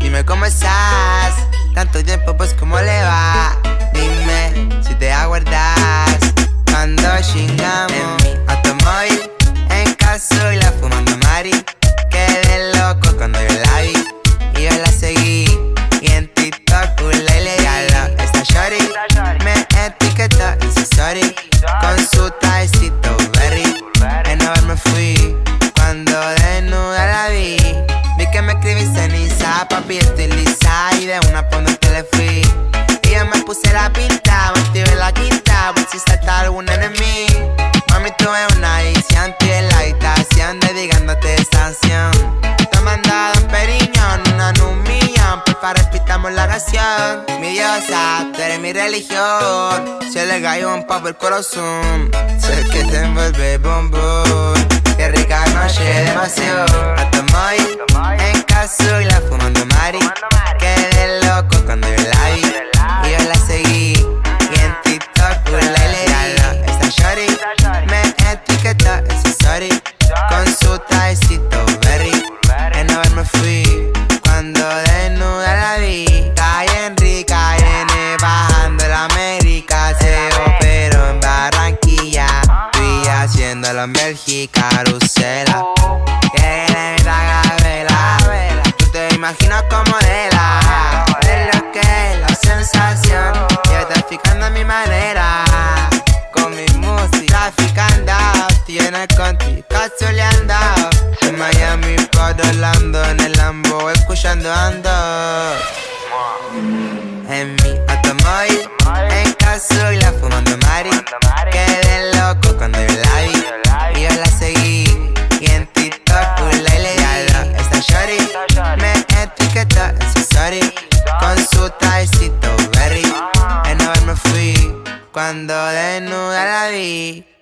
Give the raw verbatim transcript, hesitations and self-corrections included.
dime cómo estás. Tanto tiempo, pues cómo le va. Dime si te aguardas. Cuando chingamos en mi automóvil, en casa y la fumando mari. Quedé loco cuando yo la vi y yo la seguí. Y en TikTok y le diablo esta shorty me etiquetó en su story con su trajecito berry. En over me fui cuando desnuda la vi. Vi que me escribiste en Isa, papi, estoy lisa. Y de una por donde le fui. Y yo me puse la pinta, me activé la quinta, por si salta alguna en mí. Mami, tuve una visión, estoy en la habitación dedicándote esta canción. Tomando Don Periñón, una en un millón, porfa repitamos la canción. Mi diosa, tú eres mi religión. Si le cayó un pop el corazón, sé que te envuelve bombón. Qué rica noche de paseo. Automóvil, en casa y la fumando mari. Quedé loco cuando yo la vi y yo la seguí. Y en TikTok la le esta shorty me etiquetó en su story con su trajecito berry. En over me fui cuando desnuda la vi. Calle en rica, viene bajando la América. Se operó en Barranquilla, estoy haciéndolo en Bélgica, Bruselas. Que le meta vela, tú te imaginas como de la de lo que es la sensación. Yo traficando a mi manera, con mi música traficando. Estoy en el country, cazuleando. En Miami, por Orlando, en el Lambo, escuchando ando. En mi automóvil, en casa y la fumando mari. Quedé loco cuando yo la vi y yo la seguí. Y en TikTok la le diablo esta shorty me etiquetó en su story con su trajecito berry. En over me fui cuando desnuda la vi.